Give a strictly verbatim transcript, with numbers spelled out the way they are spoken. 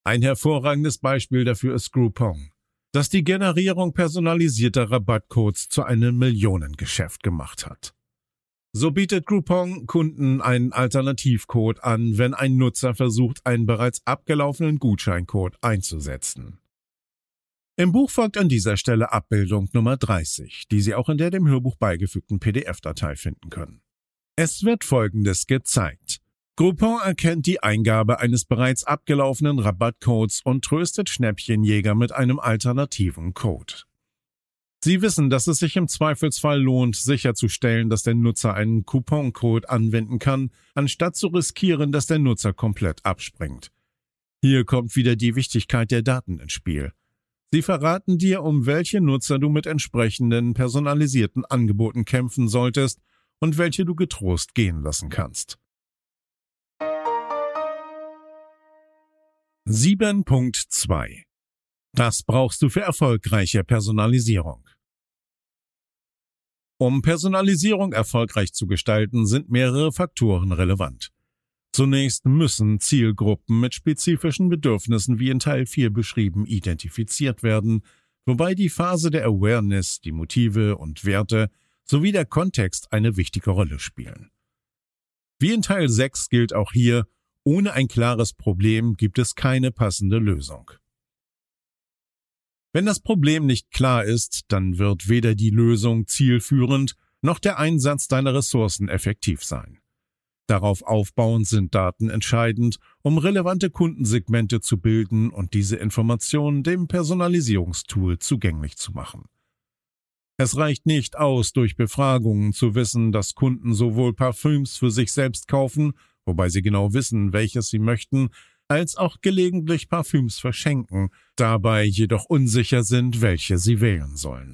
Ein hervorragendes Beispiel dafür ist Groupon, das die Generierung personalisierter Rabattcodes zu einem Millionengeschäft gemacht hat. So bietet Groupon Kunden einen Alternativcode an, wenn ein Nutzer versucht, einen bereits abgelaufenen Gutscheincode einzusetzen. Im Buch folgt an dieser Stelle Abbildung Nummer dreißig, die Sie auch in der dem Hörbuch beigefügten P D F-Datei finden können. Es wird Folgendes gezeigt. Groupon erkennt die Eingabe eines bereits abgelaufenen Rabattcodes und tröstet Schnäppchenjäger mit einem alternativen Code. Sie wissen, dass es sich im Zweifelsfall lohnt, sicherzustellen, dass der Nutzer einen Couponcode anwenden kann, anstatt zu riskieren, dass der Nutzer komplett abspringt. Hier kommt wieder die Wichtigkeit der Daten ins Spiel. Sie verraten dir, um welche Nutzer du mit entsprechenden personalisierten Angeboten kämpfen solltest und welche du getrost gehen lassen kannst. sieben Punkt zwei. Das brauchst du für erfolgreiche Personalisierung. Um Personalisierung erfolgreich zu gestalten, sind mehrere Faktoren relevant. Zunächst müssen Zielgruppen mit spezifischen Bedürfnissen wie in Teil vier beschrieben identifiziert werden, wobei die Phase der Awareness, die Motive und Werte sowie der Kontext eine wichtige Rolle spielen. Wie in Teil sechs gilt auch hier, ohne ein klares Problem gibt es keine passende Lösung. Wenn das Problem nicht klar ist, dann wird weder die Lösung zielführend noch der Einsatz deiner Ressourcen effektiv sein. Darauf aufbauend sind Daten entscheidend, um relevante Kundensegmente zu bilden und diese Informationen dem Personalisierungstool zugänglich zu machen. Es reicht nicht aus, durch Befragungen zu wissen, dass Kunden sowohl Parfüms für sich selbst kaufen, wobei sie genau wissen, welches sie möchten, als auch gelegentlich Parfüms verschenken, dabei jedoch unsicher sind, welche sie wählen sollen.